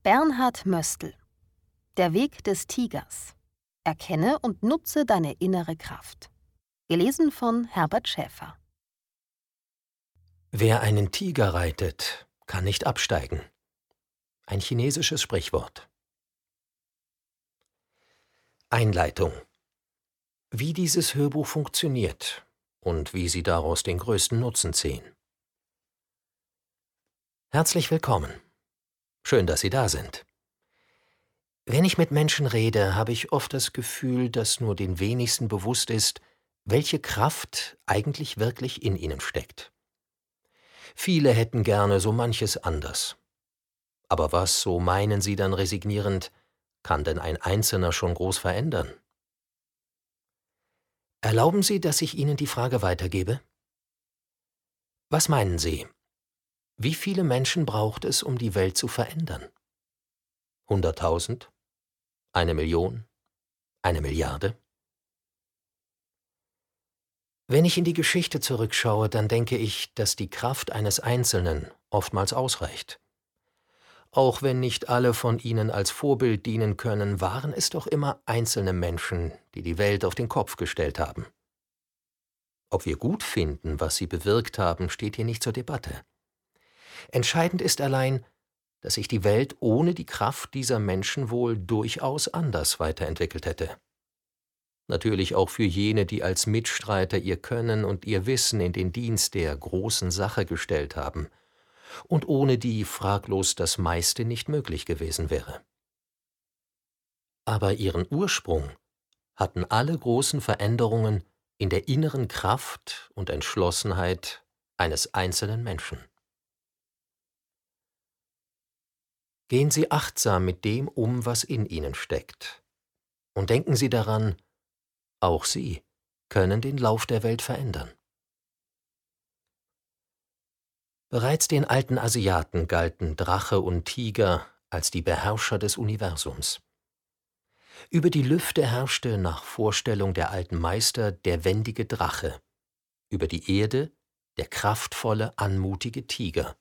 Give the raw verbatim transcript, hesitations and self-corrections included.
Bernhard Möstl. Der Weg des Tigers. Erkenne und nutze deine innere Kraft. Gelesen von Herbert Schäfer. Wer einen Tiger reitet, kann nicht absteigen. Ein chinesisches Sprichwort. Einleitung. Wie dieses Hörbuch funktioniert und wie Sie daraus den größten Nutzen ziehen. Herzlich willkommen. Schön, dass Sie da sind. Wenn ich mit Menschen rede, habe ich oft das Gefühl, dass nur den wenigsten bewusst ist, welche Kraft eigentlich wirklich in ihnen steckt. Viele hätten gerne so manches anders. Aber was, so meinen sie dann resignierend, kann denn ein Einzelner schon groß verändern? Erlauben Sie, dass ich Ihnen die Frage weitergebe? Was meinen Sie? Wie viele Menschen braucht es, um die Welt zu verändern? Hunderttausend? Eine Million? Eine Milliarde? Wenn ich in die Geschichte zurückschaue, dann denke ich, dass die Kraft eines Einzelnen oftmals ausreicht. Auch wenn nicht alle von ihnen als Vorbild dienen können, waren es doch immer einzelne Menschen, die die Welt auf den Kopf gestellt haben. Ob wir gut finden, was sie bewirkt haben, steht hier nicht zur Debatte. Entscheidend ist allein, dass sich die Welt ohne die Kraft dieser Menschen wohl durchaus anders weiterentwickelt hätte. Natürlich auch für jene, die als Mitstreiter ihr Können und ihr Wissen in den Dienst der großen Sache gestellt haben und ohne die fraglos das meiste nicht möglich gewesen wäre. Aber ihren Ursprung hatten alle großen Veränderungen in der inneren Kraft und Entschlossenheit eines einzelnen Menschen. Gehen Sie achtsam mit dem um, was in Ihnen steckt, und denken Sie daran, auch Sie können den Lauf der Welt verändern. Bereits den alten Asiaten galten Drache und Tiger als die Beherrscher des Universums. Über die Lüfte herrschte nach Vorstellung der alten Meister der wendige Drache, über die Erde der kraftvolle, anmutige Tiger,